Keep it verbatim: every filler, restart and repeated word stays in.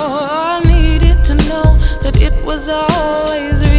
I needed to know that it was always